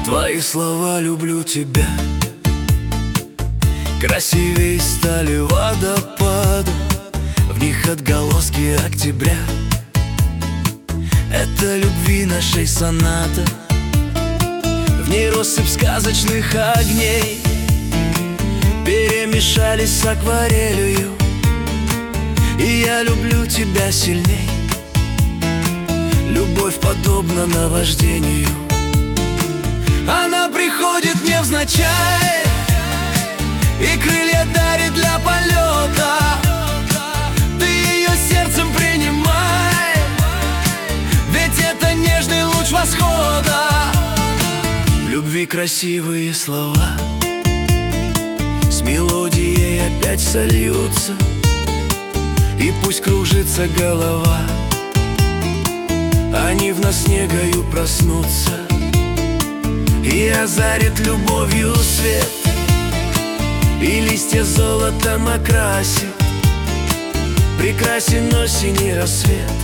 Твои слова «люблю тебя» красивей стали водопады, в них отголоски октября. Это любви нашей соната, в ней россыпь сказочных огней перемешались с акварелью, и я люблю тебя сильней. Любовь подобна наваждению, она приходит невзначай и крылья дарит для полета. Ты ее сердцем принимай, ведь это нежный луч восхода. В любви красивые слова с мелодией опять сольются, и пусть кружится голова, они в нас негою проснутся и озарит любовью свет, и листья золотом окрасит прекрасен осенний рассвет.